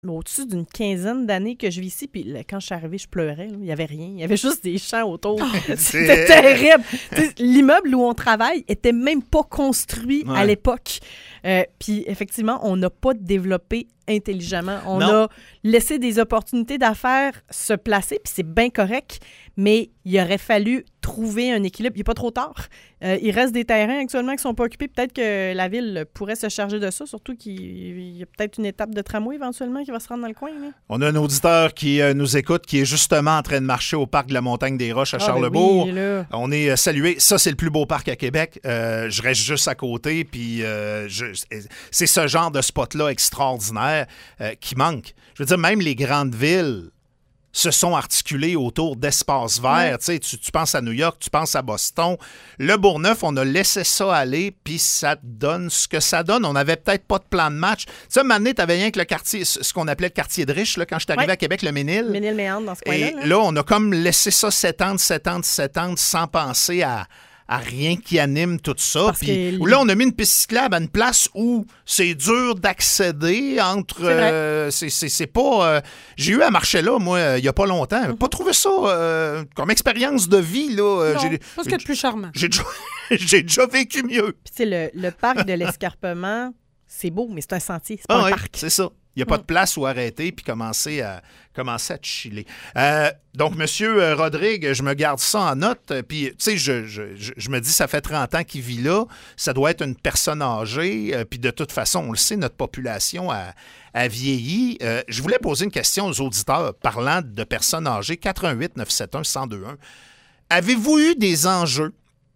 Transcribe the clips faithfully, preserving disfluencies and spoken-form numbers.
au-dessus d'une quinzaine d'années que je vis ici. Puis là, quand je suis arrivée, je pleurais. Là. Il n'y avait rien. Il y avait juste des champs autour. Oh, c'était terrible. T'sais, l'immeuble où on travaille était même pas construit ouais. à l'époque. Euh, puis effectivement, on n'a pas développé intelligemment. On non. a laissé des opportunités d'affaires se placer, puis c'est bien correct, mais il aurait fallu trouver un équilibre. Il n'est pas trop tard. Euh, il reste des terrains actuellement qui ne sont pas occupés. Peut-être que la ville pourrait se charger de ça, surtout qu'il y a peut-être une étape de tramway éventuellement qui va se rendre dans le coin. Là. On a un auditeur qui euh, nous écoute, qui est justement en train de marcher au parc de la Montagne des Roches à ah, Charlebourg. Ben oui, on est euh, salué. Ça, c'est le plus beau parc à Québec. Euh, je reste juste à côté, puis euh, je, c'est ce genre de spot-là extraordinaire euh, qui manque. Je veux dire, même les grandes villes se sont articulées autour d'espaces verts. Ouais. Tu, tu penses à New York, tu penses à Boston. Le Bourgneuf, on a laissé ça aller, puis ça donne ce que ça donne. On n'avait peut-être pas de plan de match. Tu sais, maintenant, tu avais rien que le quartier, ce qu'on appelait le quartier de riche, là, quand je suis arrivé ouais. à Québec, le Ménil. Ménil-Méandre, dans ce coin-là. Et là. là, on a comme laissé ça s'étendre, s'étendre, s'étendre, sans penser à... à rien qui anime tout ça. Puis que... là, on a mis une piste cyclable à une place où c'est dur d'accéder entre... C'est, euh, c'est, c'est, c'est pas... Euh, j'ai eu à marcher là, moi, il y a pas longtemps. Mm-hmm. Pas trouvé ça euh, comme expérience de vie. Là. Non, j'ai, pas ce qu'il y a de plus charmant. J'ai déjà, j'ai déjà vécu mieux. Puis tu sais, le, le parc de l'Escarpement, c'est beau, mais c'est un sentier, c'est pas ah, un oui, parc. C'est ça. Il n'y a pas de place où arrêter puis commencer à, commencer à chiller. Euh, donc, M. Rodrigue, je me garde ça en note. Puis, tu sais, je, je, je, je me dis, ça fait trente ans qu'il vit là. Ça doit être une personne âgée. Euh, puis, de toute façon, on le sait, notre population a, a vieilli. Euh, je voulais poser une question aux auditeurs parlant de personnes âgées. quatre un huit neuf sept un un zéro deux un. Avez-vous eu des enjeux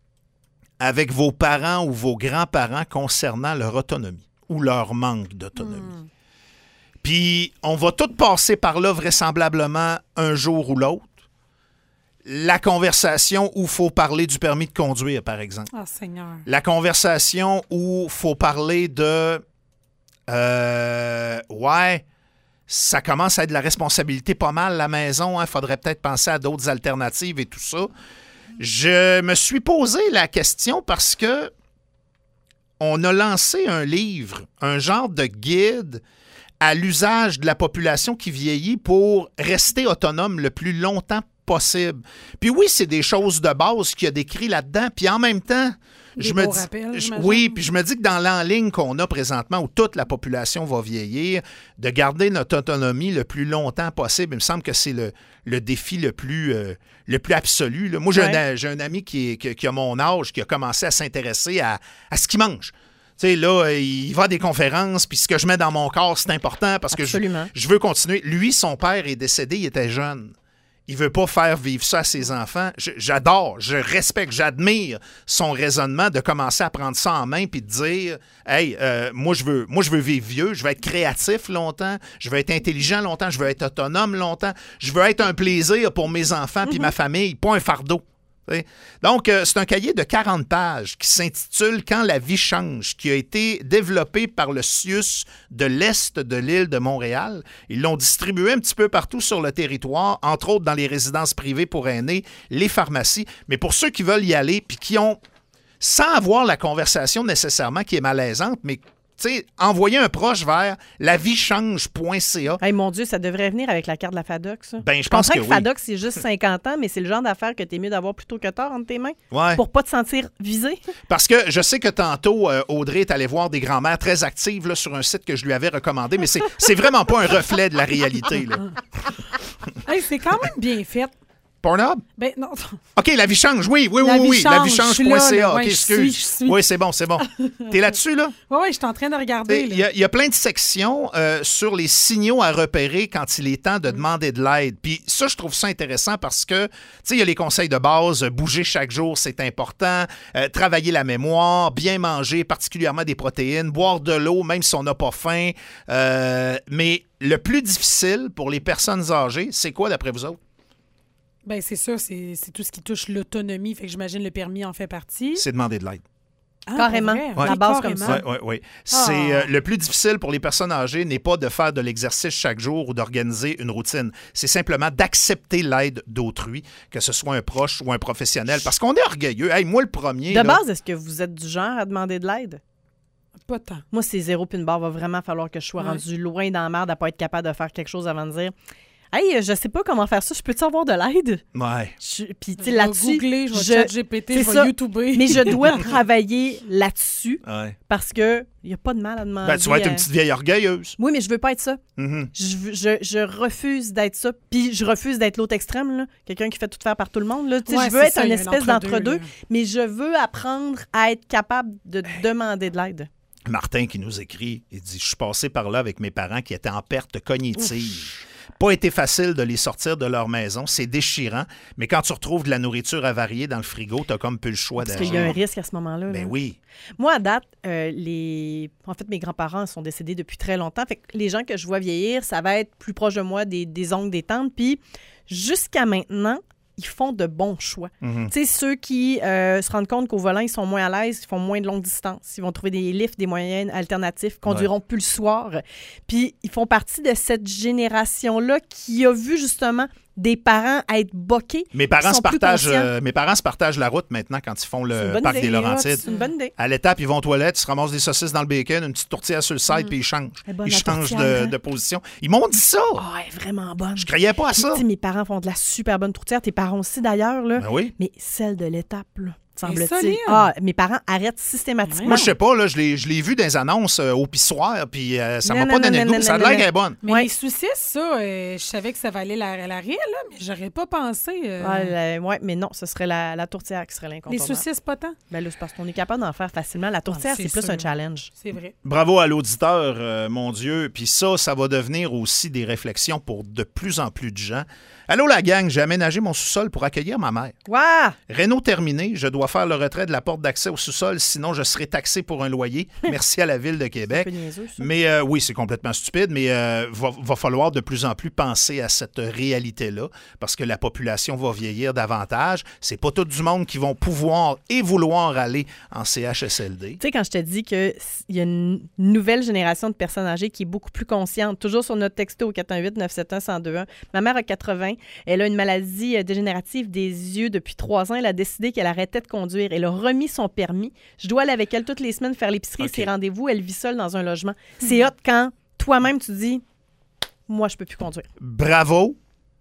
avec vos parents ou vos grands-parents concernant leur autonomie ou leur manque d'autonomie? Mmh. Puis, on va tout passer par là vraisemblablement un jour ou l'autre. La conversation où il faut parler du permis de conduire, par exemple. Ah, oh, Seigneur. La conversation où il faut parler de... Euh, ouais, ça commence à être de la responsabilité pas mal, la maison. Il faudrait peut-être penser à d'autres alternatives et tout ça. Je me suis posé la question parce que on a lancé un livre, un genre de guide à l'usage de la population qui vieillit pour rester autonome le plus longtemps possible. Puis oui, c'est des choses de base qu'il y a décrit là-dedans. Puis en même temps, des je me dis, rappels, je, oui, puis je me dis que dans l'en-ligne qu'on a présentement, où toute la population va vieillir, de garder notre autonomie le plus longtemps possible, il me semble que c'est le, le défi le plus, euh, le plus absolu. Là. Moi, j'ai, ouais. un, j'ai un ami qui, est, qui, qui a mon âge, qui a commencé à s'intéresser à, à ce qu'il mange. Tu sais, là, il va à des conférences, puis ce que je mets dans mon corps, c'est important parce Absolument. que je, je veux continuer. Lui, son père est décédé, il était jeune. Il veut pas faire vivre ça à ses enfants. Je, j'adore, je respecte, j'admire son raisonnement de commencer à prendre ça en main puis de dire « Hey, euh, moi, je veux, moi, je veux vivre vieux, je veux être créatif longtemps, je veux être intelligent longtemps, je veux être autonome longtemps, je veux être un plaisir pour mes enfants puis mm-hmm. ma famille, pas un fardeau. » Donc, euh, c'est un cahier de quarante pages qui s'intitule « Quand la vie change », qui a été développé par le C I U S de l'Est de l'île de Montréal. Ils l'ont distribué un petit peu partout sur le territoire, entre autres dans les résidences privées pour aînés, les pharmacies. Mais pour ceux qui veulent y aller puis qui ont, sans avoir la conversation nécessairement qui est malaisante, mais tu sais, envoyer un proche vers lavichange point c a. Hey, mon Dieu, ça devrait venir avec la carte de la FADOC, ça. Ben, je pense que, que oui. FADOC, c'est juste cinquante ans, mais c'est le genre d'affaire que t'es mieux d'avoir plutôt que tard entre tes mains ouais. pour pas te sentir visé. Parce que je sais que tantôt, euh, Audrey est allée voir des grands-mères très actives là, sur un site que je lui avais recommandé, mais c'est, c'est vraiment pas un reflet de la réalité. Là. Hey, c'est quand même bien fait. Pornhub? Ben non. OK, la vie change, oui, oui, la oui, oui. La vie change point c a. OK, ouais, excuse. Je suis, je suis. Oui, c'est bon, c'est bon. T'es là-dessus, là? Oui, oui, je suis en train de regarder. Il y, y a plein de sections euh, sur les signaux à repérer quand il est temps de demander de l'aide. Puis ça, je trouve ça intéressant parce que, tu sais, il y a les conseils de base, bouger chaque jour, c'est important, euh, travailler la mémoire, bien manger, particulièrement des protéines, boire de l'eau, même si on n'a pas faim. Euh, mais le plus difficile pour les personnes âgées, c'est quoi d'après vous autres? Bien, c'est sûr, c'est, c'est tout ce qui touche l'autonomie. Fait que j'imagine le permis en fait partie. C'est demander de l'aide. Ah, carrément. Ouais. La base comme ça. Oui, oui, oui. C'est, euh, le plus difficile pour les personnes âgées n'est pas de faire de l'exercice chaque jour ou d'organiser une routine. C'est simplement d'accepter l'aide d'autrui, que ce soit un proche ou un professionnel. Parce qu'on est orgueilleux. Hey, moi, le premier... De là, base, est-ce que vous êtes du genre à demander de l'aide? Pas tant. Moi, c'est zéro puis une barre. Va vraiment falloir que je sois Ouais. rendu loin dans la merde à pas être capable de faire quelque chose avant de dire « Hey, je sais pas comment faire ça. Je peux-tu avoir de l'aide? » Ouais. Je- Puis, tu Je sais, vais là-dessus, googler, je vais je- chat G P T, c'est je ça. vais YouTuber. mais je dois travailler là-dessus Ouais. parce que il y a pas de mal à demander. Ben, tu vas être à- une petite vieille orgueilleuse. Oui, mais je veux pas être ça. Mhm. Je, veux- je, je refuse d'être ça. Puis je refuse d'être l'autre extrême, là. Quelqu'un qui fait tout faire par tout le monde. Là. Tu sais, Ouais, je veux c'est être ça, une il y a un espèce entre-deux, d'entre-deux, là. mais je veux apprendre à être capable de demander de l'aide. Martin qui nous écrit, il dit « Je suis passé par là avec mes parents qui étaient en perte cognitive. Pas été facile de les sortir de leur maison, c'est déchirant, mais quand tu retrouves de la nourriture avariée dans le frigo, t'as comme peu le choix Parce d'agir. qu'il y a un risque à ce moment-là. Ben là. oui. Moi, à date, euh, les... en fait, mes grands-parents sont décédés depuis très longtemps. Fait que les gens que je vois vieillir, ça va être plus proche de moi des, des oncles, des tantes. Puis jusqu'à maintenant, ils font de bons choix. Mhm. Tu sais, ceux qui euh, se rendent compte qu'au volant, ils sont moins à l'aise, ils font moins de longues distances. Ils vont trouver des lifts, des moyens alternatifs, conduiront plus le soir. Puis, ils font partie de cette génération-là qui a vu justement des parents être boqués. Mes parents, Ils se sont plus partagent, conscients. euh, mes parents se partagent la route maintenant quand ils font C'est une le bonne parc idée. des Laurentides. C'est une bonne idée. À l'étape, ils vont aux toilettes, ils se ramassent des saucisses dans le bacon, une petite tourtière sur le side, puis ils changent. Elle est bonne, Ils la changent tourtière, de, hein? de position. Ils m'ont dit ça. Oh, elle est vraiment bonne. Je croyais pas à Puis, ça. tu sais, mes parents font de la super bonne tourtière. Tes parents aussi, d'ailleurs. Là. Ben oui. Mais celle de l'étape, là, semble-t-il. solide. Ah, mes parents arrêtent systématiquement. Moi, je sais pas, là, je l'ai je l'ai vu dans les annonces euh, au pissoir, puis euh, ça Non, m'a non, pas non, donné le non, goût. non, Ça a non, l'air non. qu'elle est bonne. Mais Ouais. les saucisses, ça, euh, je savais que ça valait la, la réelle, là, mais j'aurais pas pensé. euh, Ah, la- ouais, mais non, ce serait la, la tourtière qui serait les l'incontournable. saucisses, pas tant. Ben là, c'est parce qu'on est capable d'en faire facilement. La tourtière, Ah, c'est c'est plus sûr. un challenge. C'est vrai. Bravo à l'auditeur, euh, mon Dieu. Puis ça, ça va devenir aussi des réflexions pour de plus en plus de gens. Allô, la gang, j'ai aménagé mon sous-sol pour accueillir ma mère. Waouh! Réno terminé, je dois faire le retrait de la porte d'accès au sous-sol, sinon je serai taxé pour un loyer. Merci à la Ville de C'est un Québec. peu niaiseux, ça. Mais euh, oui, c'est complètement stupide, mais euh, va, va falloir de plus en plus penser à cette réalité-là, parce que la population va vieillir davantage. C'est pas tout du monde qui vont pouvoir et vouloir aller en C H S L D. Tu sais, quand je te dis qu'il y a une nouvelle génération de personnes âgées qui est beaucoup plus consciente, toujours sur notre texto au quatre un huit neuf sept un un zéro deux un. Ma mère a quatre-vingts. Elle a une maladie euh, dégénérative des yeux depuis trois ans. Elle a décidé qu'elle arrêtait de conduire. Elle a remis son permis. Je dois aller avec elle toutes les semaines faire l'épicerie, OK. ses rendez-vous. Elle vit seule dans un logement. C'est hot quand toi-même tu dis « Moi, je peux plus conduire. Bravo,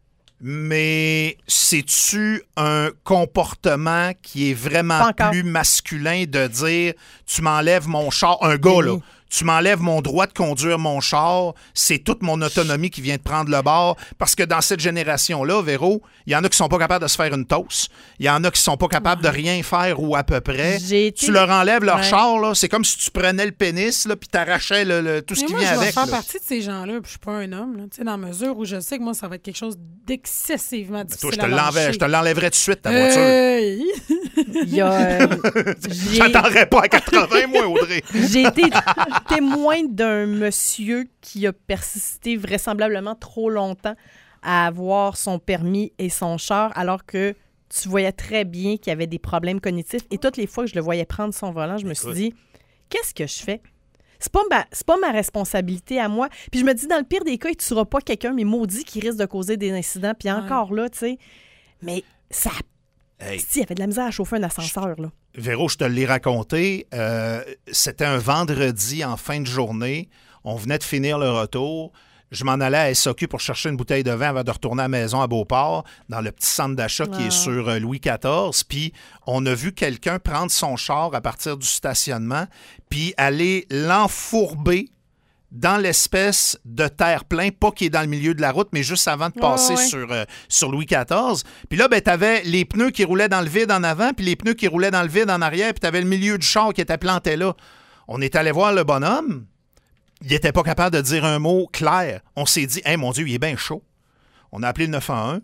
mais c'est-tu un comportement qui est vraiment Pas encore. plus masculin de dire « tu m'enlèves mon char », un gars, Oui. là, tu m'enlèves mon droit de conduire mon char, c'est toute mon autonomie qui vient de prendre le bord. Parce que dans cette génération-là, Véro, il y en a qui sont pas capables de se faire une toast. Il y en a qui sont pas capables de rien faire ou à peu près. J'ai été- Tu leur enlèves leur Ouais. char, là, c'est comme si tu prenais le pénis là, puis t'arrachais le, le- tout ce Mais qui moi, vient je vais avec. faire là. partie de ces gens-là, puis je suis pas un homme, là, tu sais, dans la mesure où je sais que moi, ça va être quelque chose d'excessivement Toi, difficile je te à l'enlève- lâcher. je te l'enlèverais tout de suite, ta voiture. Hey! Il y a, euh, j'ai- J'attendrais pas à quatre-vingts, moi, Audrey. J'ai été témoin d'un monsieur qui a persisté vraisemblablement trop longtemps à avoir son permis et son char, alors que tu voyais très bien qu'il y avait des problèmes cognitifs. Et toutes les fois que je le voyais prendre son volant, je me suis Écoute. dit, qu'est-ce que je fais? C'est pas, ma, c'est pas ma responsabilité à moi. Puis je me dis, dans le pire des cas, il ne tuera pas quelqu'un, mais maudit qui risque de causer des incidents. Puis Ouais. encore là, tu sais, mais ça... Hey. Il y avait de la misère à chauffer un ascenseur, là. Véro, je te l'ai raconté. euh, c'était un vendredi en fin de journée. On venait de finir le retour. Je m'en allais à S A Q pour chercher une bouteille de vin avant de retourner à la maison à Beauport, dans le petit centre d'achat qui Ah. est sur euh, Louis quatorze. Puis on a vu quelqu'un prendre son char à partir du stationnement, puis aller l'enfourber dans l'espèce de terre-plein, pas qui est dans le milieu de la route, mais juste avant de Ouais, passer ouais. sur, euh, sur Louis quatorze. Puis là, ben, t'avais les pneus qui roulaient dans le vide en avant, puis les pneus qui roulaient dans le vide en arrière, puis t'avais le milieu du char qui était planté là. On est allé voir le bonhomme. Il n'était pas capable de dire un mot clair. On s'est dit, « Hey, mon Dieu, il est bien chaud. » On a appelé le neuf un un.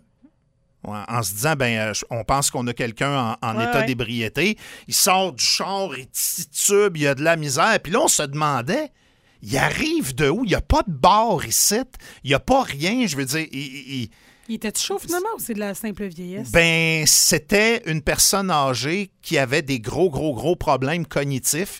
En, en se disant, ben, euh, on pense qu'on a quelqu'un en, en Ouais, état ouais. d'ébriété. Il sort du char, il titube, il y a de la misère. Puis là, on se demandait, il arrive de où? Il n'y a pas de bar ici. Il n'y a pas rien. Je veux dire, il- il- il- Il était chaud finalement ou c'est de la simple vieillesse? ben, c'était une personne âgée qui avait des gros, gros, gros problèmes cognitifs.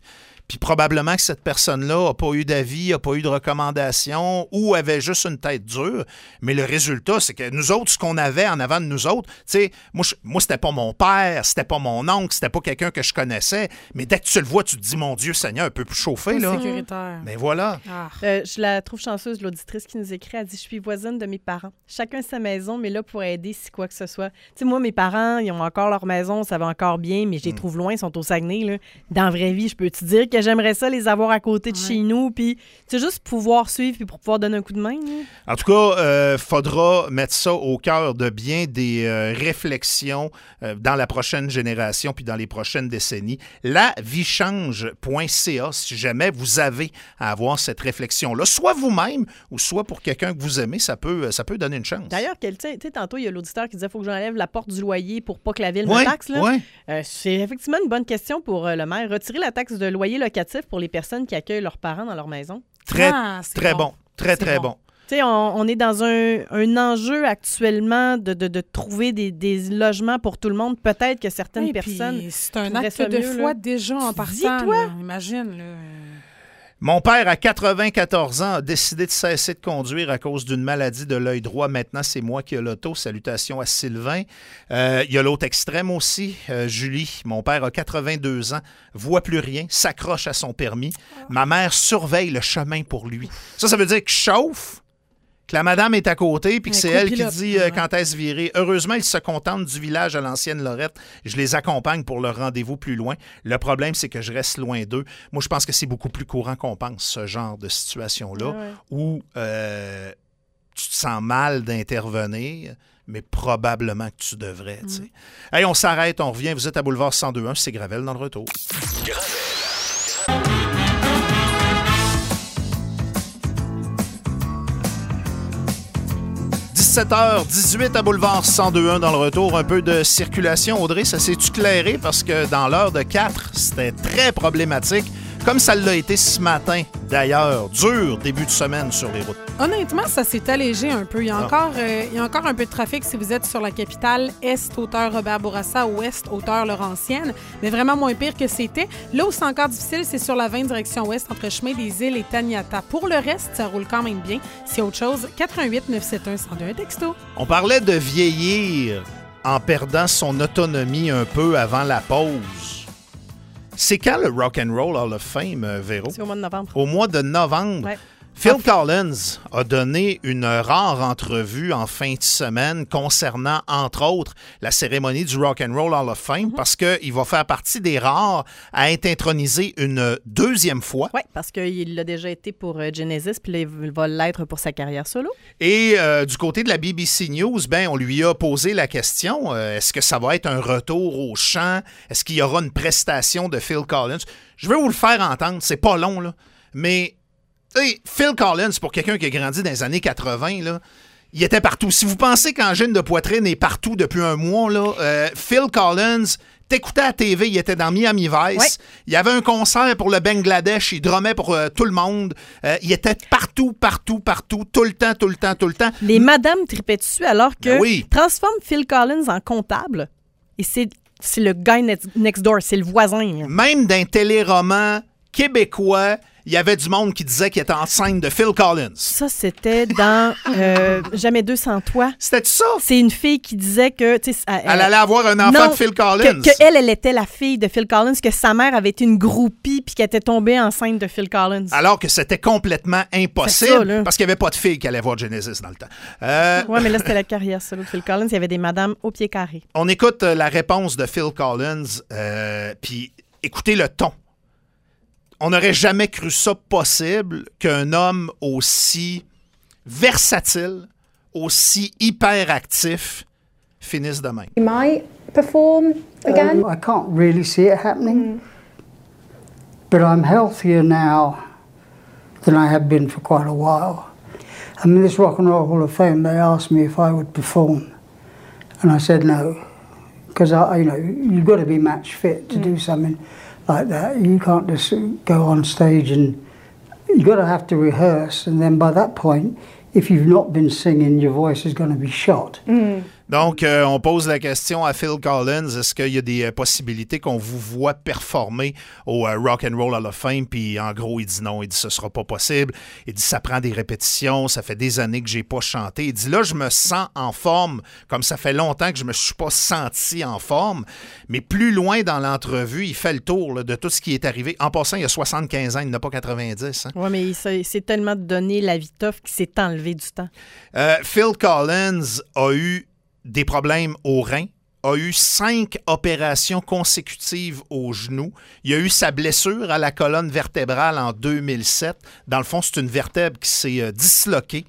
puis probablement que cette personne-là n'a pas eu d'avis, n'a pas eu de recommandation ou avait juste une tête dure. Mais le résultat, c'est que nous autres, ce qu'on avait en avant de nous autres, tu sais, moi, je, moi c'était pas mon père, c'était pas mon oncle, c'était pas quelqu'un que je connaissais. Mais dès que tu le vois, tu te dis, mon Dieu Seigneur, un peu plus chauffé, là. Sécuritaire. Mais voilà. Ah. Euh, je la trouve chanceuse, l'auditrice qui nous écrit. Elle dit « Je suis voisine de mes parents. Chacun sa maison, mais là pour aider si quoi que ce soit. » Tu sais, moi, mes parents, ils ont encore leur maison, ça va encore bien, mais je les trouve loin, ils sont au Saguenay. Là. Dans la vraie vie, je peux te dire que j'aimerais ça les avoir à côté de ouais. chez nous, puis tu sais, juste pouvoir suivre puis pour pouvoir donner un coup de main. Là. En tout cas, il euh, faudra mettre ça au cœur de bien des euh, réflexions euh, dans la prochaine génération puis dans les prochaines décennies. la vie change point c a si jamais vous avez à avoir cette réflexion-là, soit vous-même ou soit pour quelqu'un que vous aimez, ça peut, ça peut donner une chance. D'ailleurs, tu sais, tantôt, il y a l'auditeur qui disait qu'il faut que j'enlève la porte du loyer pour pas que la ville ouais, me taxe. Là. Ouais. Euh, c'est effectivement une bonne question pour euh, le maire. Retirer la taxe de loyer locatif pour les personnes qui accueillent leurs parents dans leur maison. Très, ah, très bon. bon. Très, c'est très bon. bon. Tu sais, on, on est dans un, un enjeu actuellement de, de, de trouver des, des logements pour tout le monde. Peut-être que certaines oui, personnes... C'est un acte de mieux, foi là. déjà en partant. Dis-toi. Là, imagine, là. Mon père, à quatre-vingt-quatorze ans, a décidé de cesser de conduire à cause d'une maladie de l'œil droit. Maintenant, c'est moi qui ai l'auto. Salutations à Sylvain. Euh, il y a l'autre extrême aussi, euh, Julie. Mon père a quatre-vingt-deux ans, voit plus rien, s'accroche à son permis. Ma mère surveille le chemin pour lui. Ça, ça veut dire que je chauffe, que la madame est à côté, puis que c'est elle qui dit euh, quand est-ce virer. Heureusement, ils se contentent du village à l'ancienne Lorette. Je les accompagne pour leur rendez-vous plus loin. Le problème, c'est que je reste loin d'eux. Moi, je pense que c'est beaucoup plus courant qu'on pense, ce genre de situation-là, ouais, ouais. où euh, tu te sens mal d'intervenir, mais probablement que tu devrais. Mm. T'sais. Hey, on s'arrête, on revient. Vous êtes à Boulevard cent deux point un, c'est Gravel dans le retour. Gravel. dix-sept heures dix-huit à Boulevard cent deux point un dans le retour. Un peu de circulation. Audrey, ça s'est éclairé parce que dans l'heure de quatre, c'était très problématique. Comme ça l'a été ce matin, d'ailleurs. Dur début de semaine sur les routes. Honnêtement, ça s'est allégé un peu. Il y a, ah. encore, euh, il y a encore un peu de trafic si vous êtes sur la capitale Est, hauteur Robert Bourassa, Ouest, hauteur Laurentienne, mais vraiment moins pire que c'était. Là où c'est encore difficile, c'est sur la vingt direction Ouest, entre Chemin des Îles et Taniata. Pour le reste, ça roule quand même bien. S'il y a autre chose, quatre un huit neuf sept un un zéro deux un texto. On parlait de vieillir en perdant son autonomie un peu avant la pause. C'est quand le Rock and Roll Hall of Fame, Véro? C'est au mois de novembre. Au mois de novembre. Ouais. Phil Collins a donné une rare entrevue en fin de semaine concernant, entre autres, la cérémonie du Rock and Roll Hall of Fame mm-hmm. parce qu'il va faire partie des rares à être intronisé une deuxième fois. Oui, parce qu'il l'a déjà été pour Genesis, puis là, il va l'être pour sa carrière solo. Et euh, du côté de la B B C News, ben, on lui a posé la question, euh, est-ce que ça va être un retour au chant? Est-ce qu'il y aura une prestation de Phil Collins? Je vais vous le faire entendre, c'est pas long, là, mais... Hey, Phil Collins, pour quelqu'un qui a grandi dans les années quatre-vingts, là, il était partout. Si vous pensez qu'Angine de poitrine est partout depuis un mois, là, euh, Phil Collins, t'écoutais à la T V, il était dans Miami Vice. Ouais. Il y avait un concert pour le Bangladesh, il drummait pour euh, tout le monde. Euh, il était partout, partout, partout, tout le temps, tout le temps, tout le temps. Les madames tripaient dessus alors que ben oui. transforme Phil Collins en comptable. Et c'est, c'est le guy next door, c'est le voisin. Même d'un téléroman québécois, il y avait du monde qui disait qu'il était enceinte de Phil Collins. Ça, c'était dans euh, Jamais deux sans toi. C'était ça? C'est une fille qui disait que... Elle, elle allait avoir un enfant non, de Phil Collins. Que, que elle, elle était la fille de Phil Collins, que sa mère avait été une groupie puis qu'elle était tombée enceinte de Phil Collins. Alors que c'était complètement impossible ça, parce qu'il n'y avait pas de fille qui allait voir Genesis dans le temps. Euh... Oui, mais là, c'était la carrière solo de Phil Collins. Il y avait des madames au pied carré. On écoute la réponse de Phil Collins, euh, puis écoutez le ton. On n'aurait jamais cru ça possible qu'un homme aussi versatile, aussi hyperactif, finisse de même. You might perform again? Um, I can't really see it happening. Mm. But I'm healthier now than I have been for quite a while. I mean, this Rock and Roll Hall of Fame, they asked me if I would perform. And I said no. Because, you know, you've got to be match fit to mm. do something like that. You can't just go on stage and you've got to have to rehearse, and then by that point, if you've not been singing, your voice is going to be shot. Mm. Donc, euh, on pose la question à Phil Collins, est-ce qu'il y a des euh, possibilités qu'on vous voit performer au euh, Rock and Roll Hall of Fame? Puis en gros, il dit non, il dit ce sera pas possible. Il dit ça prend des répétitions, ça fait des années que j'ai pas chanté. Il dit là, je me sens en forme, comme ça fait longtemps que je me suis pas senti en forme. Mais plus loin dans l'entrevue, il fait le tour là, de tout ce qui est arrivé. En passant, il y a soixante-quinze ans, il n'a pas quatre-vingt-dix. Hein? Oui, mais il s'est, c'est tellement donné la vie tough qu'il s'est enlevé du temps. Euh, Phil Collins a eu des problèmes aux reins, a eu cinq opérations consécutives au genou. Il a eu sa blessure à la colonne vertébrale en deux mille sept. Dans le fond, c'est une vertèbre qui s'est euh, disloquée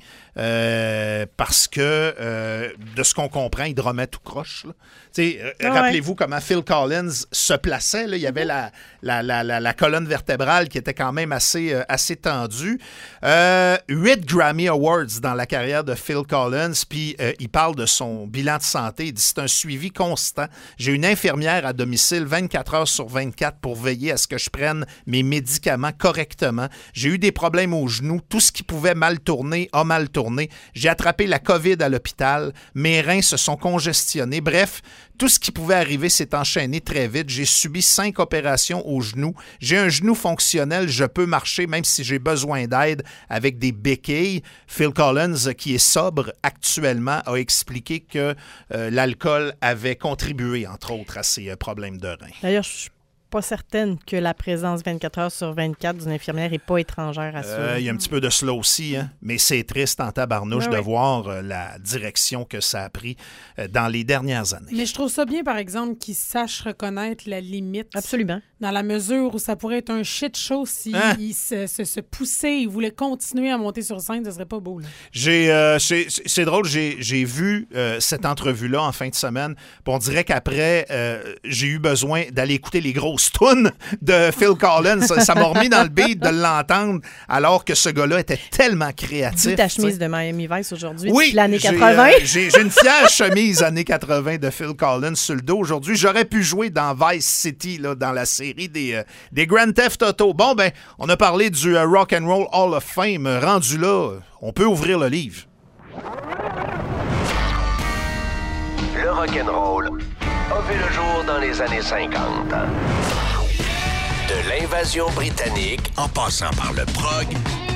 euh, parce que, euh, de ce qu'on comprend, il remet tout croche. Là. Ah rappelez-vous ouais. comment Phil Collins se plaçait. Là. Il y avait la, la, la, la, la colonne vertébrale qui était quand même assez, euh, assez tendue. Euh, huit Grammy Awards dans la carrière de Phil Collins, puis euh, il parle de son bilan de santé. Il dit c'est un suivi constant. J'ai une infirmière à domicile vingt-quatre heures sur vingt-quatre pour veiller à ce que je prenne mes médicaments correctement. J'ai eu des problèmes aux genoux. Tout ce qui pouvait mal tourner a mal tourné. J'ai attrapé la COVID à l'hôpital. Mes reins se sont congestionnés. Bref, tout ce qui pouvait arriver s'est enchaîné très vite. J'ai subi cinq opérations au genou. J'ai un genou fonctionnel. Je peux marcher même si j'ai besoin d'aide avec des béquilles. Phil Collins, qui est sobre actuellement, a expliqué que euh, l'alcool avait contribué, entre autres, à ces euh, problèmes de reins. D'ailleurs, je suis pas certaine que la présence vingt-quatre heures sur vingt-quatre d'une infirmière n'est pas étrangère à ça. Euh, il y a un petit peu de cela aussi, hein? Mais c'est triste en tabarnouche oui, de oui. voir euh, la direction que ça a pris euh, dans les dernières années. Mais je trouve ça bien, par exemple, qu'ils sachent reconnaître la limite. Absolument. Dans la mesure où ça pourrait être un shit show s'il hein? se, se, se poussait, il voulait continuer à monter sur scène, ça serait pas beau. Là. J'ai, euh, c'est, c'est drôle, j'ai, j'ai vu euh, cette entrevue-là en fin de semaine. On dirait qu'après, euh, j'ai eu besoin d'aller écouter les grosses tunes de Phil Collins. Ça, ça m'a remis dans le beat de l'entendre, alors que ce gars-là était tellement créatif. Vu ta chemise de Miami Vice aujourd'hui, oui, l'année quatre-vingts. Euh, j'ai, j'ai une fière chemise années quatre-vingts de Phil Collins sur le dos aujourd'hui. J'aurais pu jouer dans Vice City, là, dans la série des, euh, des Grand Theft Auto. Bon, ben, on a parlé du uh, Rock and Roll Hall of Fame. Rendu là, on peut ouvrir le livre. Le rock and roll a vu le jour dans les années cinquante. De l'invasion britannique en passant par le prog,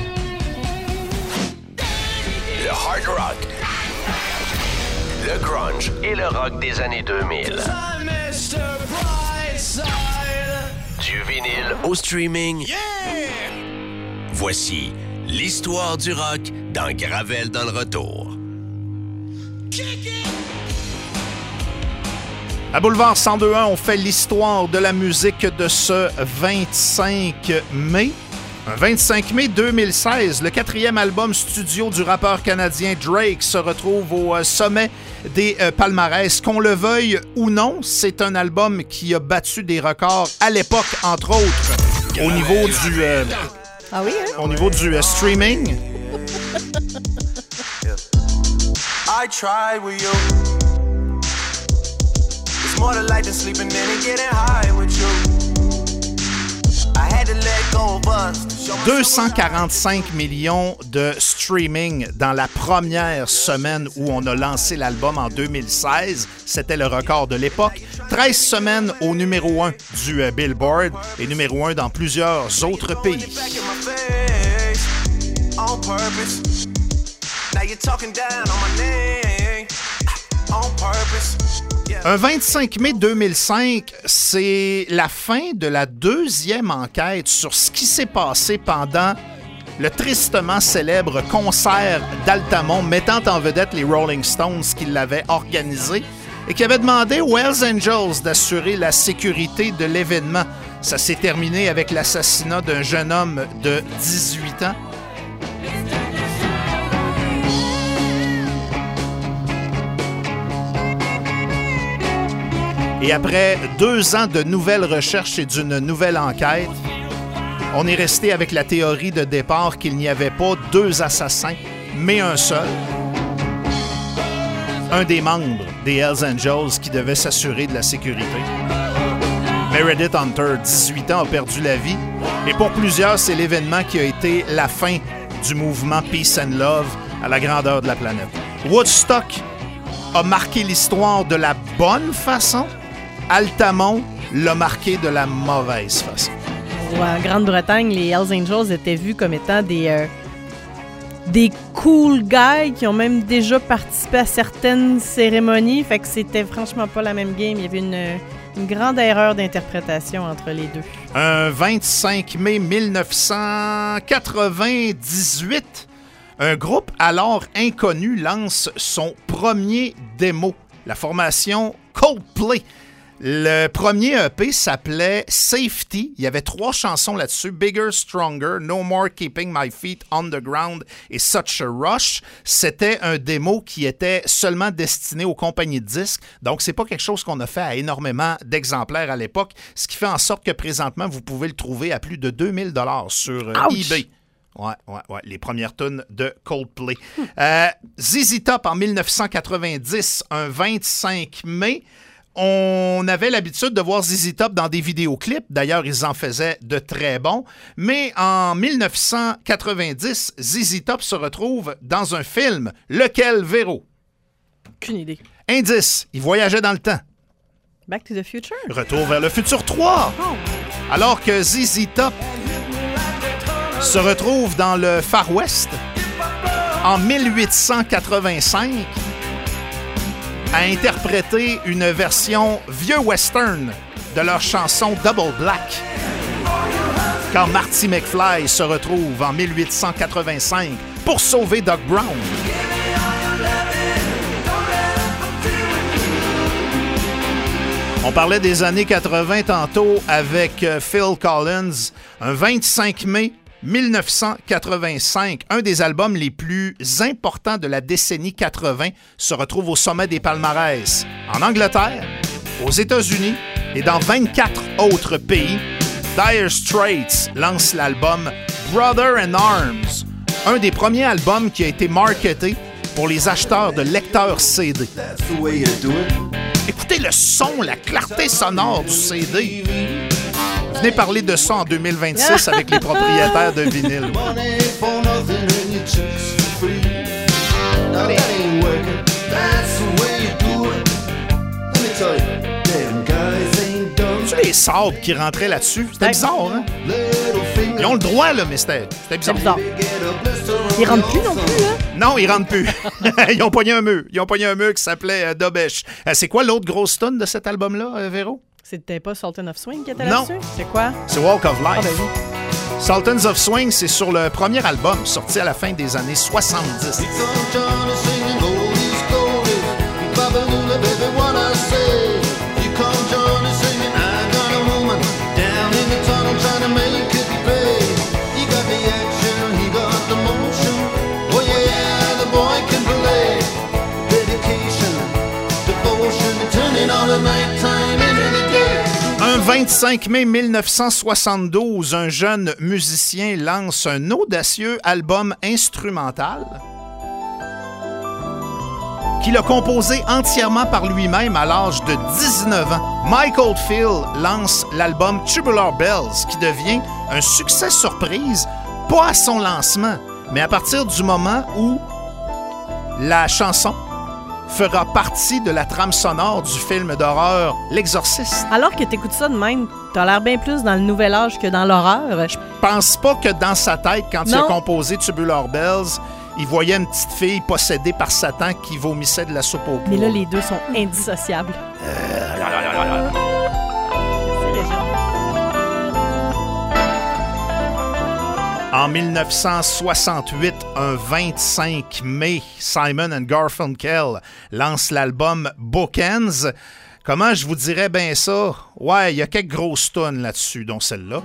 le hard rock, le grunge et le rock des années deux mille. Du vinyle au streaming. Yeah! Voici l'histoire du rock dans Gravel dans le retour. À Boulevard cent deux point un, on fait l'histoire de la musique de ce vingt-cinq mai. vingt-cinq mai deux mille seize, le quatrième album studio du rappeur canadien Drake se retrouve au sommet des euh, palmarès. Qu'on le veuille ou non, c'est un album qui a battu des records à l'époque, entre autres, au niveau du, euh, ah oui, hein? au niveau du euh, streaming. I tried with you. It's more than like the sleeping in and getting high with you. I had to let go of us. deux cent quarante-cinq millions de streaming dans la première semaine où on a lancé l'album en deux mille seize. C'était le record de l'époque. treize semaines au numéro un du euh, Billboard et numéro un dans plusieurs autres pays. Un vingt-cinq mai deux mille cinq, c'est la fin de la deuxième enquête sur ce qui s'est passé pendant le tristement célèbre concert d'Altamont mettant en vedette les Rolling Stones qui l'avaient organisé et qui avait demandé aux Hells Angels d'assurer la sécurité de l'événement. Ça s'est terminé avec l'assassinat d'un jeune homme de dix-huit ans. Et après deux ans de nouvelles recherches et d'une nouvelle enquête, on est resté avec la théorie de départ qu'il n'y avait pas deux assassins, mais un seul. Un des membres des Hells Angels qui devait s'assurer de la sécurité. Meredith Hunter, dix-huit ans, a perdu la vie. Et pour plusieurs, c'est l'événement qui a été la fin du mouvement Peace and Love à la grandeur de la planète. Woodstock a marqué l'histoire de la bonne façon, Altamont l'a marqué de la mauvaise façon. En Grande-Bretagne, les Hells Angels étaient vus comme étant des, euh, des cool guys qui ont même déjà participé à certaines cérémonies. Fait que c'était franchement pas la même game. Il y avait une, une grande erreur d'interprétation entre les deux. Un vingt-cinq mai dix-neuf cent quatre-vingt-dix-huit, un groupe alors inconnu lance son premier démo, la formation Coldplay. Le premier E P s'appelait Safety. Il y avait trois chansons là-dessus. Bigger, Stronger, No More Keeping My Feet on the Ground et Such a Rush. C'était un démo qui était seulement destiné aux compagnies de disques. Donc, c'est pas quelque chose qu'on a fait à énormément d'exemplaires à l'époque, ce qui fait en sorte que présentement, vous pouvez le trouver à plus de deux mille dollars sur euh, eBay. Ouais, ouais, ouais. Les premières tunes de Coldplay. Euh, Z Z Top en dix-neuf cent quatre-vingt-dix, un vingt-cinq mai. On avait l'habitude de voir Z Z Top dans des vidéoclips. D'ailleurs, ils en faisaient de très bons. Mais en dix-neuf cent quatre-vingt-dix, Z Z Top se retrouve dans un film. Lequel, Véro? Aucune idée. Indice, il voyageait dans le temps. Back to the Future? Retour vers le futur trois. Oh. Alors que Z Z Top se retrouve dans le Far West en dix-huit cent quatre-vingt-cinq à interpréter une version vieux western de leur chanson Double Black. Quand Marty McFly se retrouve en dix-huit cent quatre-vingt-cinq pour sauver Doc Brown. On parlait des années quatre-vingt tantôt avec Phil Collins, un vingt-cinq mai dix-neuf cent quatre-vingt-cinq, un des albums les plus importants de la décennie quatre-vingt, se retrouve au sommet des palmarès. En Angleterre, aux États-Unis et dans vingt-quatre autres pays, Dire Straits lance l'album Brother in Arms, un des premiers albums qui a été marketé pour les acheteurs de lecteurs C D. Écoutez le son, la clarté sonore du C D. Venez parler de ça en deux mille vingt-six avec les propriétaires de vinyle. Tu les sabres qui rentraient là-dessus? C'était bizarre, hein? Ils ont le droit, là, mais c'était, c'était bizarre. bizarre. Ils rentrent plus non plus, hein? Non, ils rentrent plus. Ils ont pogné un mur. Ils ont pogné un mur qui s'appelait euh, Dobesh. Euh, c'est quoi l'autre grosse tonne de cet album-là, euh, Véro? C'était pas Sultan of Swing qui était non. là-dessus? C'est quoi? C'est Walk of Life. Ah, ben oui. Sultans of Swing, c'est sur le premier album, sorti à la fin des années soixante-dix. Un vingt-cinq mai dix-neuf cent soixante-douze, un jeune musicien lance un audacieux album instrumental qu'il a composé entièrement par lui-même à l'âge de dix-neuf ans. Mike Oldfield lance l'album Tubular Bells, qui devient un succès surprise, pas à son lancement, mais à partir du moment où la chanson fera partie de la trame sonore du film d'horreur L'Exorciste. Alors que t'écoutes ça de même, t'as l'air bien plus dans le nouvel âge que dans l'horreur. Je pense pas que dans sa tête, quand non. il a composé Tubular Bells, il voyait une petite fille possédée par Satan qui vomissait de la soupe au pois. Mais là, les deux sont indissociables. Euh... En dix-neuf cent soixante-huit, un vingt-cinq mai, Simon and Garfunkel lance l'album Bookends. Comment je vous dirais bien ça? Ouais, il y a quelques grosses tonnes là-dessus, dont celle-là.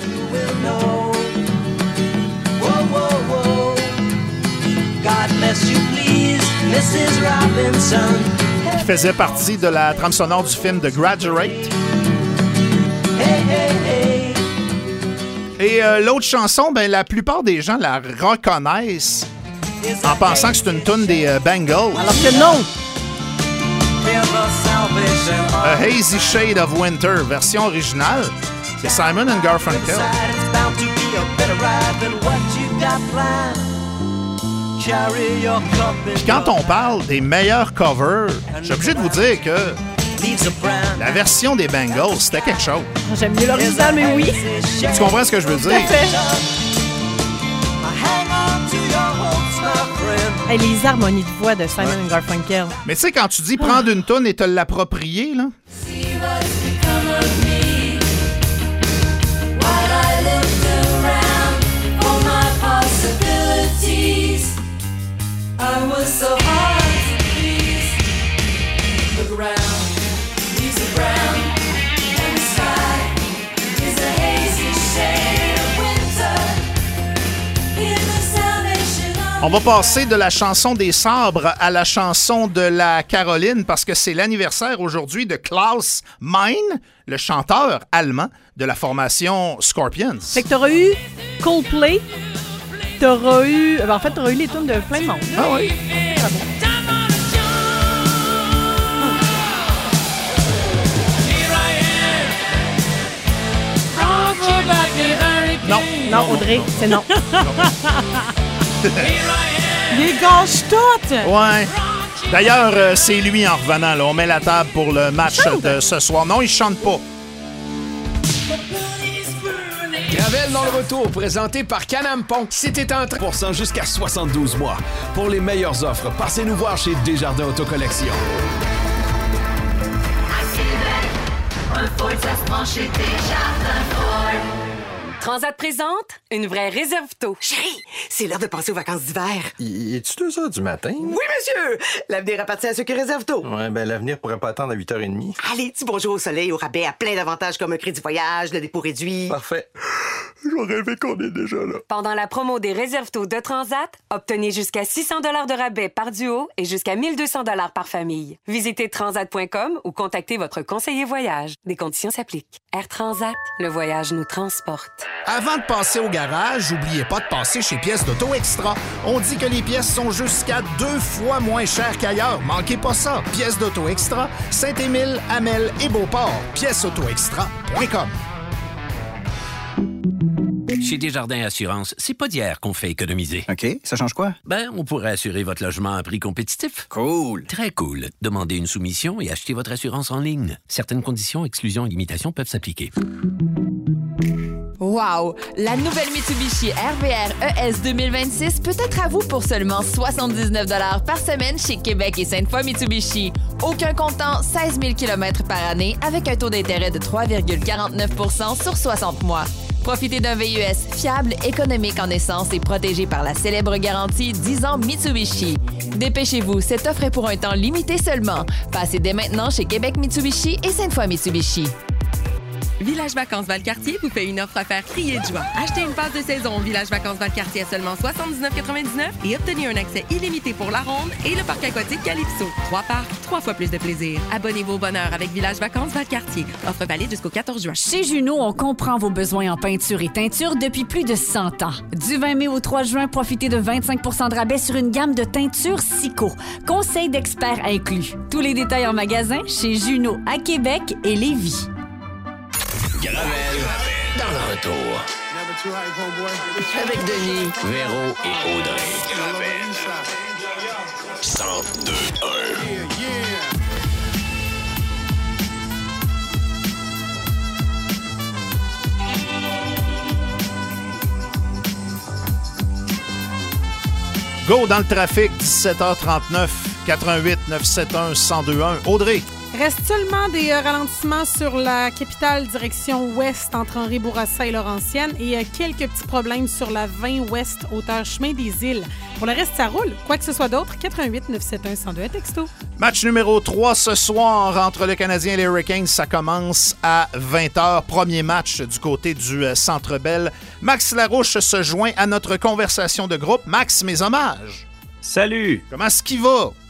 Qui faisait partie de la trame sonore du film The Graduate. Hey, hey, hey. Et euh, l'autre chanson, ben, la plupart des gens la reconnaissent en pensant que c'est une toune des euh, Bangles. Alors que non! A Hazy Shade of Winter, version originale, c'est Simon and Garfunkel. Puis quand on parle des meilleurs covers, je suis obligé de vous dire que la version des Bengals, c'était quelque chose. J'aime mieux l'original, mais oui. Tu comprends ce que je veux dire? Tout à fait. Hey, les harmonies de voix de Simon ouais. and Garfunkel. Mais tu sais, quand tu dis prendre une toune et te l'approprier, là... On va passer de la chanson des sabres à la chanson de la Caroline parce que c'est l'anniversaire aujourd'hui de Klaus Meine, le chanteur allemand de la formation Scorpions. Fait que t'auras eu Coldplay, t'auras eu... En fait, t'auras eu les tunes de plein de monde. Ah oui. Bravo. Non. Non, Audrey, c'est non. Les gâches toutes! Ouais. D'ailleurs, euh, c'est lui en revenant. Là. On met la table pour le match de ce soir. Non, il chante pas. Gravel dans le retour, présenté par Can-Am Pont. Si t'es en train... pour cent jusqu'à soixante-douze mois. Pour les meilleures offres, passez-nous voir chez Desjardins Autocollection. À Québec, un Ford, ça se prend chez Desjardins Ford. Transat présente, une vraie réserve tôt. Chérie, c'est l'heure de penser aux vacances d'hiver. Y est-tu deux heures du matin? Oui, monsieur! L'avenir appartient à ceux qui réservent tôt. Ouais, ben l'avenir pourrait pas attendre à huit heures trente. Allez, dis bonjour au soleil, au rabais, à plein d'avantages comme un crédit voyage, le dépôt réduit. Parfait. Je rêvais qu'on est déjà là. Pendant la promo des réserves tôt de Transat, obtenez jusqu'à six cents dollars de rabais par duo et jusqu'à mille deux cents dollars par famille. Visitez transat point com ou contactez votre conseiller voyage. Des conditions s'appliquent. Air Transat, le voyage nous transporte. Avant de passer au garage, n'oubliez pas de passer chez Pièces d'Auto Extra. On dit que les pièces sont jusqu'à deux fois moins chères qu'ailleurs. Manquez pas ça. Pièces d'Auto Extra, Saint-Émile, Hamel et Beauport. pièces auto extra point com. Chez Desjardins Assurance, c'est pas d'hier qu'on fait économiser. OK, ça change quoi? Ben, on pourrait assurer votre logement à prix compétitif. Cool. Très cool. Demandez une soumission et achetez votre assurance en ligne. Certaines conditions, exclusions et limitations peuvent s'appliquer. Wow! La nouvelle Mitsubishi R V R E S deux mille vingt-six peut être à vous pour seulement soixante-dix-neuf dollars par semaine chez Québec et Sainte-Foy Mitsubishi. Aucun comptant, seize mille kilomètres par année avec un taux d'intérêt de trois virgule quarante-neuf pour cent sur soixante mois. Profitez d'un V U S fiable, économique en essence et protégé par la célèbre garantie dix ans Mitsubishi. Dépêchez-vous, cette offre est pour un temps limité seulement. Passez dès maintenant chez Québec Mitsubishi et Sainte-Foy Mitsubishi. Village Vacances Valcartier vous fait une offre à faire crier de joie. Achetez une passe de saison au Village Vacances Valcartier à seulement soixante-dix-neuf quatre-vingt-dix-neuf et obtenez un accès illimité pour la ronde et le parc aquatique Calypso. Trois parcs, trois fois plus de plaisir. Abonnez-vous au bonheur avec Village Vacances Valcartier. Offre valide jusqu'au quatorze juin. Chez Juno, on comprend vos besoins en peinture et teinture depuis plus de cent ans. Du vingt mai au trois juin, profitez de vingt-cinq pour cent de rabais sur une gamme de teintures Sico. Conseils d'experts inclus. Tous les détails en magasin chez Juno à Québec et Lévis. Gravel, dans le retour. Avec Denis, Véro et Audrey. Gravel. cent deux un. Go dans le trafic, dix-sept heures trente-neuf, quatre-vingt-huit neuf cent soixante-onze cent deux un. Audrey. Reste seulement des euh, ralentissements sur la capitale direction ouest entre Henri Bourassa et Laurentienne et euh, quelques petits problèmes sur la vingt ouest hauteur chemin des îles. Pour le reste, ça roule. Quoi que ce soit d'autre, quatre-vingt-huit neuf cent soixante-onze cent deux un texto. Match numéro trois ce soir entre le Canadien et les Hurricanes. Ça commence à vingt heures. Premier match du côté du euh, Centre Bell. Max Larouche se joint à notre conversation de groupe. Max, mes hommages. Salut. Comment est-ce qu'il va?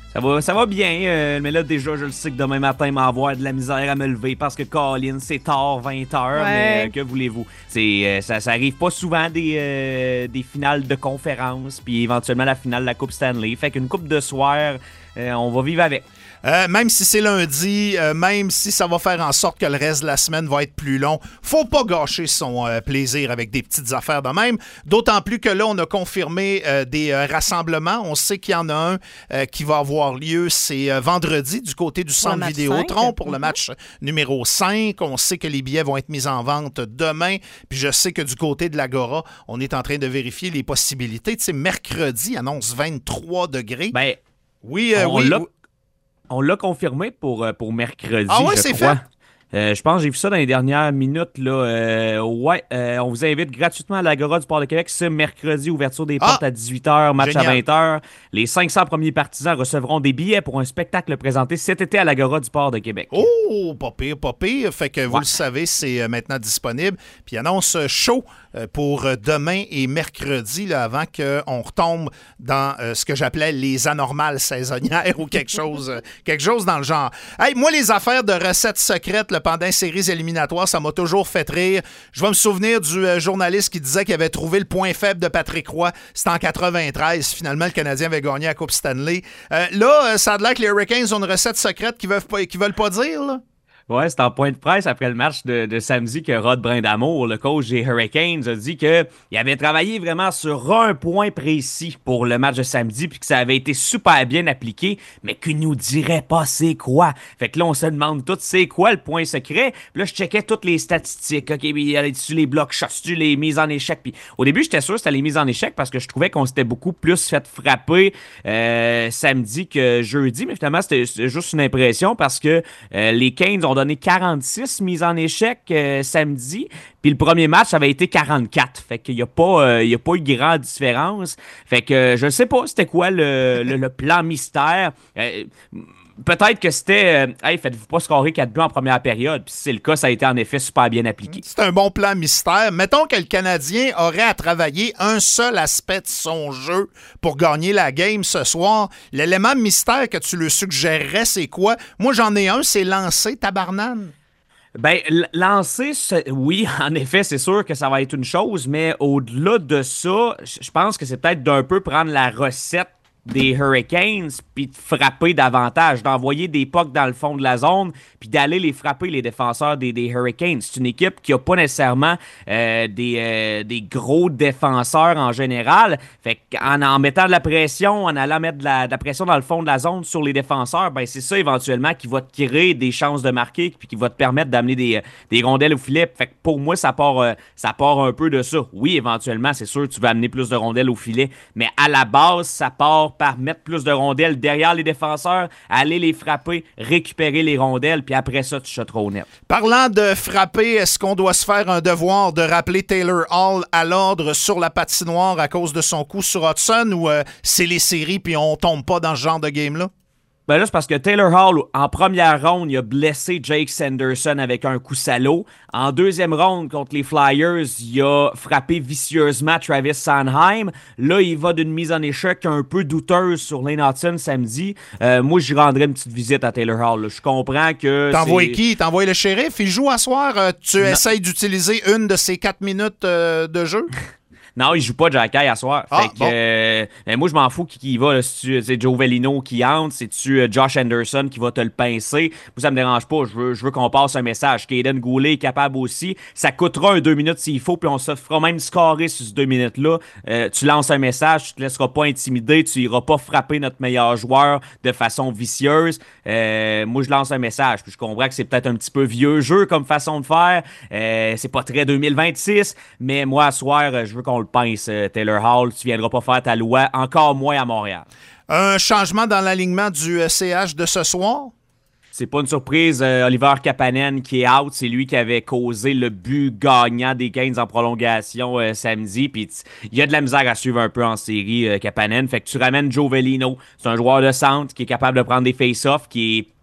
Ça va, ça va bien, euh, mais là, déjà, je le sais que demain matin, il va avoir de la misère à me lever parce que, Colin, c'est tard, vingt heures, Ouais. mais euh, que voulez-vous? C'est, euh, ça, ça arrive pas souvent des, euh, des finales de conférence, puis éventuellement la finale de la Coupe Stanley. Fait qu'une coupe de soir, euh, on va vivre avec. Euh, même si c'est lundi, euh, même si ça va faire en sorte que le reste de la semaine va être plus long, faut pas gâcher son euh, plaisir avec des petites affaires de même. D'autant plus que là, on a confirmé euh, des euh, rassemblements. On sait qu'il y en a un euh, qui va avoir lieu, c'est euh, vendredi du côté du Centre Vidéotron pour le match numéro cinq. On sait que les billets vont être mis en vente demain. Puis je sais que du côté de l'Agora, on est en train de vérifier les possibilités. Tu sais, mercredi, annonce vingt-trois degrés. Ben, oui, euh, on oui. l'a, on l'a confirmé pour, euh, pour mercredi, Ah ouais, je c'est crois. fait? Euh, je pense que j'ai vu ça dans les dernières minutes. Là. Euh, ouais, euh, on vous invite gratuitement à l'Agora du Port de Québec ce mercredi, ouverture des portes Ah! à dix-huit heures, match Génial. à vingt heures. Les cinq cents premiers partisans recevront des billets pour un spectacle présenté cet été à l'Agora du Port de Québec. Oh, pas pire, pas pire. Fait que vous Ouais. le savez, c'est euh, maintenant disponible. Puis il annonce euh, chaud euh, pour euh, demain et mercredi, là, avant qu'on retombe dans euh, ce que j'appelais les anormales saisonnières ou quelque chose, euh, quelque chose dans le genre. Hey, moi, les affaires de recettes secrètes là, pendant les séries éliminatoires, ça m'a toujours fait rire. Je vais me souvenir du euh, journaliste qui disait qu'il avait trouvé le point faible de Patrick Roy. C'était en quatre-vingt-treize. Finalement, le Canadien avait gagné la Coupe Stanley. Euh, là, euh, ça a l'air que les Hurricanes ont une recette secrète qu'ils veulent pas, qu'ils veulent pas dire, là. Ouais, c'est en point de presse après le match de, de samedi que Rod Brindamour, le coach des Hurricanes, a dit qu'il avait travaillé vraiment sur un point précis pour le match de samedi puis que ça avait été super bien appliqué, mais qu'il nous dirait pas c'est quoi. Fait que là, on se demande tout c'est quoi le point secret. Puis là, je checkais toutes les statistiques. OK, puis y tu les blocs shots, tu les mises en échec. Puis au début, j'étais sûr que c'était les mises en échec parce que je trouvais qu'on s'était beaucoup plus fait frapper euh, samedi que jeudi, mais finalement, c'était, c'était juste une impression parce que euh, les Canes ont donné quarante-six mises en échec euh, samedi, puis le premier match, ça avait été quarante-quatre. Fait qu'il n'y a pas, euh, il y a pas eu grande différence. Fait que euh, je ne sais pas c'était quoi le, le, le plan mystère. Euh, Peut-être que c'était euh, « Hey, faites-vous pas scorer quatre buts en première période », puis si c'est le cas, ça a été en effet super bien appliqué. C'est un bon plan mystère. Mettons que le Canadien aurait à travailler un seul aspect de son jeu pour gagner la game ce soir. L'élément mystère que tu le suggérerais, c'est quoi? Moi, j'en ai un, c'est lancer tabarnane. Ben, l- lancer, c'est- oui, en effet, c'est sûr que ça va être une chose, mais au-delà de ça, je pense que c'est peut-être d'un peu prendre la recette des Hurricanes, puis de frapper davantage, d'envoyer des pucks dans le fond de la zone, puis d'aller les frapper, les défenseurs des, des Hurricanes. C'est une équipe qui n'a pas nécessairement euh, des, euh, des gros défenseurs en général. Fait qu'en en mettant de la pression, en allant mettre de la, de la pression dans le fond de la zone sur les défenseurs, ben c'est ça éventuellement qui va te créer des chances de marquer, puis qui va te permettre d'amener des, des rondelles au filet. Fait que pour moi, ça part, euh, ça part un peu de ça. Oui, éventuellement, c'est sûr que tu vas amener plus de rondelles au filet, mais à la base, ça part par mettre plus de rondelles derrière les défenseurs, aller les frapper, récupérer les rondelles, puis après ça, tu shooteras au net. Parlant de frapper, est-ce qu'on doit se faire un devoir de rappeler Taylor Hall à l'ordre sur la patinoire à cause de son coup sur Hudson ou euh, c'est les séries puis on tombe pas dans ce genre de game-là? Ben là, c'est parce que Taylor Hall, en première ronde, il a blessé Jake Sanderson avec un coup salaud. En deuxième ronde, contre les Flyers, il a frappé vicieusement Travis Sanheim. Là, il va d'une mise en échec un peu douteuse sur Lane Hudson samedi. Euh, moi, j'y rendrais une petite visite à Taylor Hall. Là. Je comprends que... T'envoies c'est... qui? T'envoies le shérif? Il joue à soir. Euh, tu Non. essayes d'utiliser une de ces quatre minutes euh, de jeu? Non, il joue pas Jack Eye à soir. Ah, fait que, bon. euh, ben moi, je m'en fous qui, qui y va. Là, si tu, c'est Joe Velino qui entre, c'est-tu euh, Josh Anderson qui va te le pincer. Moi, ça me dérange pas. Je veux, je veux qu'on passe un message. Kaden Goulet est capable aussi. Ça coûtera un deux minutes s'il faut, puis on se fera même scorer sur ces deux minutes-là. Euh, tu lances un message, tu te laisseras pas intimider, tu iras pas frapper notre meilleur joueur de façon vicieuse. Euh, moi, je lance un message. Puis je comprends que c'est peut-être un petit peu vieux jeu comme façon de faire. Euh, c'est pas très deux mille vingt-six, mais moi, à soir, euh, je veux qu'on le pince, euh, Taylor Hall. Tu viendras pas faire ta loi, encore moins à Montréal. Un changement dans l'alignement du euh, C H de ce soir? C'est pas une surprise, euh, Oliver Kapanen qui est out, c'est lui qui avait causé le but gagnant des Canes en prolongation euh, samedi. Puis il y a de la misère à suivre un peu en série, euh, Kapanen. Fait que tu ramènes Joe Velino, c'est un joueur de centre qui est capable de prendre des face-offs, qui est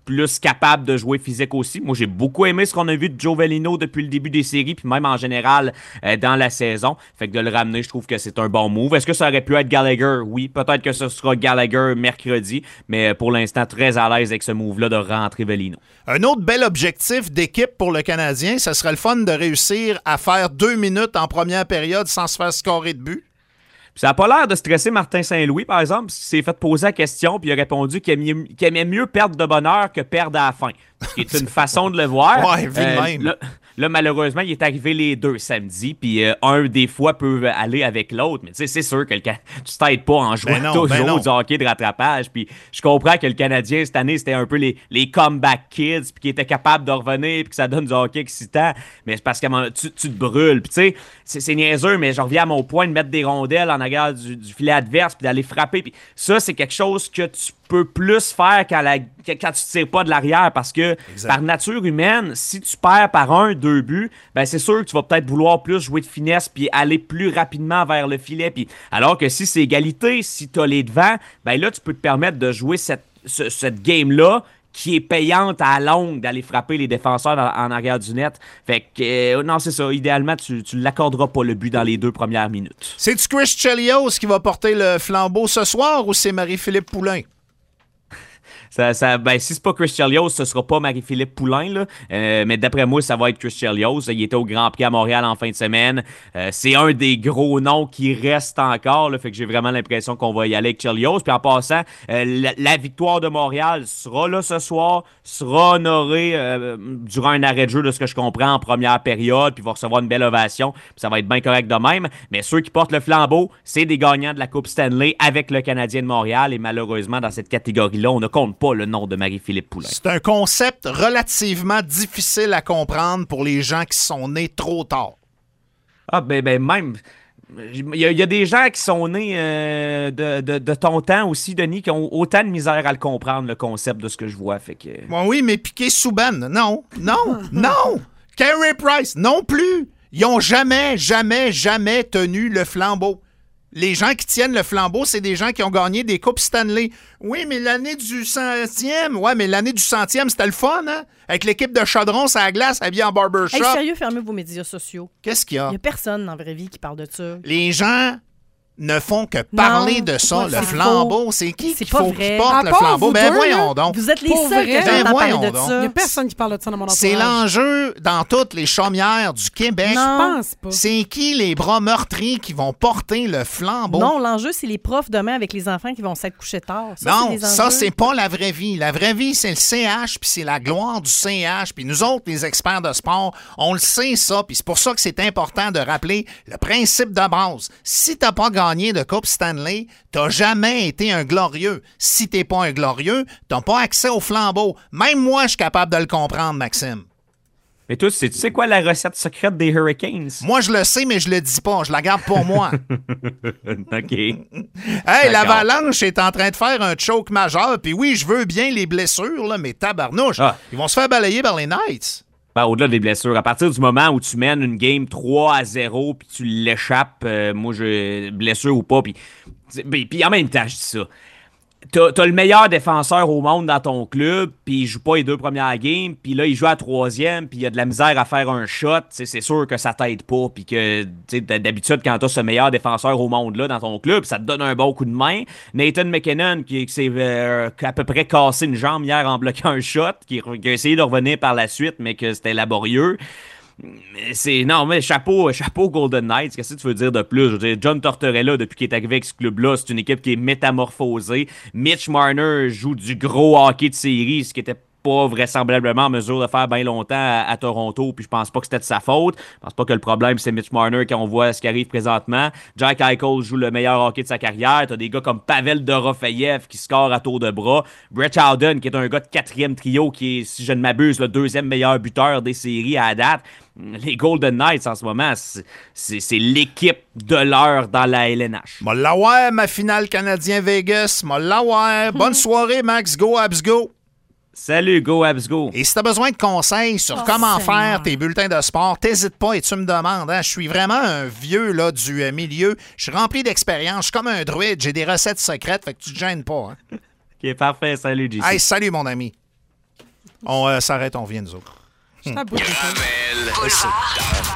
plus capable de jouer physique aussi. Moi, j'ai beaucoup aimé ce qu'on a vu de Joe Velino depuis le début des séries, puis même en général euh, dans la saison. Fait que de le ramener, je trouve que c'est un bon move. Est-ce que ça aurait pu être Gallagher? Oui, peut-être que ce sera Gallagher mercredi, mais pour l'instant, très à l'aise avec ce move-là de rentrer Velino. Un autre bel objectif d'équipe pour le Canadien, ce serait le fun de réussir à faire deux minutes en première période sans se faire scorer de but. Puis ça n'a pas l'air de stresser Martin Saint-Louis, par exemple, s'il s'est fait poser la question puis il a répondu qu'il aimait, qu'il aimait mieux perdre de bonheur que perdre à la fin. Ce qui est une façon de le voir. Ouais, vu de euh, même. Là, là, malheureusement, il est arrivé les deux samedi, puis euh, un des fois peut aller avec l'autre. Mais tu sais, c'est sûr que le can... tu t'aides pas en jouant ben non, toujours ben non. du hockey de rattrapage. Puis je comprends que le Canadien, cette année, c'était un peu les, les comeback kids, puis qui étaient capables de revenir, puis que ça donne du hockey excitant. Mais c'est parce que tu, tu te brûles. Puis tu sais, c'est, c'est niaiseux, mais je reviens à mon point de mettre des rondelles en arrière du, du filet adverse, puis d'aller frapper. Puis ça, c'est quelque chose que tu peux plus faire quand, la, quand tu ne tires pas de l'arrière, parce que exact. Par nature humaine, si tu perds par un, deux buts, ben c'est sûr que tu vas peut-être vouloir plus jouer de finesse puis aller plus rapidement vers le filet. Puis, alors que si c'est égalité, si tu as les devants, ben là, tu peux te permettre de jouer cette, ce, cette game-là qui est payante à la longue d'aller frapper les défenseurs en, en arrière du net. Fait que, euh, non, c'est ça. Idéalement, tu ne l'accorderas pas le but dans les deux premières minutes. C'est-tu Chris Chelios qui va porter le flambeau ce soir ou c'est Marie-Philippe Poulain? Ça, ça, ben, si c'est pas Chris Chelios, ce sera pas Marie-Philippe Poulain, là. Euh, mais d'après moi, ça va être Chris Chelios. Il était au Grand Prix à Montréal en fin de semaine. Euh, c'est un des gros noms qui reste encore, là. Fait que j'ai vraiment l'impression qu'on va y aller avec Chelios. Puis en passant, euh, la, la victoire de Montréal sera là ce soir, sera honorée euh, durant un arrêt de jeu, de ce que je comprends, en première période, puis va recevoir une belle ovation. Puis ça va être bien correct de même. Mais ceux qui portent le flambeau, c'est des gagnants de la Coupe Stanley avec le Canadien de Montréal. Et malheureusement, dans cette catégorie-là, on ne compte pas le nom de Marie-Philippe Poulain. C'est un concept relativement difficile à comprendre pour les gens qui sont nés trop tard. Ah, ben, ben même... Il y, a, il y a des gens qui sont nés euh, de, de, de ton temps aussi, Denis, qui ont autant de misère à le comprendre, le concept de ce que je vois. Fait que... Bon, oui, mais Piqué Souban, non, non, non! Carey Price, non plus! Ils n'ont jamais, jamais, jamais tenu le flambeau. Les gens qui tiennent le flambeau, c'est des gens qui ont gagné des Coupes Stanley. Oui, mais l'année du centième, ouais, mais l'année du centième, c'était le fun, hein? Avec l'équipe de Chaudron, à la glace, habillée en barbershop. Hey, sérieux, fermez vos médias sociaux. Qu'est-ce qu'il y a? Il n'y a personne dans la vraie vie qui parle de ça. Les gens ne font que parler non, de ça, ouais, le flambeau. C'est qui c'est qu'il faut vrai. qu'il porte le flambeau? Ben deux, voyons là, donc. Vous êtes les Pour seuls vrai? que j'entends Ben parler voyons de donc. ça. Il n'y a personne qui parle de ça dans mon entourage. C'est l'enjeu dans toutes les chaumières du Québec. Je pense pas. C'est qui les bras meurtris qui vont porter le flambeau? Non, l'enjeu, c'est les profs demain avec les enfants qui vont s'être couchés tard. Ça, non, c'est des ça, enjeux. c'est pas la vraie vie. La vraie vie, c'est le C H, puis c'est la gloire du C H. Puis nous autres, les experts de sport, on le sait, ça. Puis c'est pour ça que c'est important de rappeler le principe de base. Si t'as pas gagné de Coupe Stanley, t'as jamais été un glorieux. Si t'es pas un glorieux, t'as pas accès au flambeau. Même moi, je suis capable de le comprendre, Maxime. Mais toi, tu sais, tu sais quoi la recette secrète des Hurricanes? Moi, je le sais, mais je le dis pas. Je la garde pour moi. OK. Hey, l'Avalanche est en train de faire un choke majeur. Puis oui, je veux bien les blessures, là, mais tabarnouche, ah. ils vont se faire balayer par les Knights. Ben, au-delà des blessures, à partir du moment où tu mènes une game trois à zéro puis tu l'échappes, euh, moi, je blessure ou pas, puis puis en même temps, je dis ça. T'as, t'as le meilleur défenseur au monde dans ton club, puis il joue pas les deux premières games, puis là, il joue à la troisième, puis il y a de la misère à faire un shot. T'sais, c'est sûr que ça t'aide pas, puis que d'habitude, quand t'as ce meilleur défenseur au monde-là dans ton club, ça te donne un bon coup de main. Nathan McKinnon, qui, qui s'est euh, à peu près cassé une jambe hier en bloquant un shot, qui, qui a essayé de revenir par la suite, mais que c'était laborieux. C'est, non, mais chapeau, chapeau Golden Knights. Qu'est-ce que tu veux dire de plus? Je veux dire, John Tortorella, depuis qu'il est arrivé avec ce club-là, c'est une équipe qui est métamorphosée. Mitch Marner joue du gros hockey de série, ce qui était pas vraisemblablement en mesure de faire bien longtemps à, à Toronto, puis je pense pas que c'était de sa faute. Je pense pas que le problème, c'est Mitch Marner quand on voit ce qui arrive présentement. Jack Eichel joue le meilleur hockey de sa carrière. T'as des gars comme Pavel Dorofeyev qui score à tour de bras. Brett Howden, qui est un gars de quatrième trio, qui est, si je ne m'abuse, le deuxième meilleur buteur des séries à la date. Les Golden Knights, en ce moment, c'est, c'est, c'est l'équipe de l'heure dans la L N H. M'a l'avoir, ma finale Canadien-Vegas. M'a l'avoir. Bonne soirée, Max. Go, Abs, go. Salut, go, Abs, go. Et si t'as besoin de conseils sur oh, comment Seigneur. faire tes bulletins de sport, t'hésites pas et tu me demandes. Hein? Je suis vraiment un vieux là, du euh, milieu. Je suis rempli d'expérience. Je suis comme un druide. J'ai des recettes secrètes, fait que tu te gênes pas. Hein? OK, parfait. Salut, J C. Hey, salut, mon ami. On euh, s'arrête, on vient, nous autres. Je suis à bout de Gravel.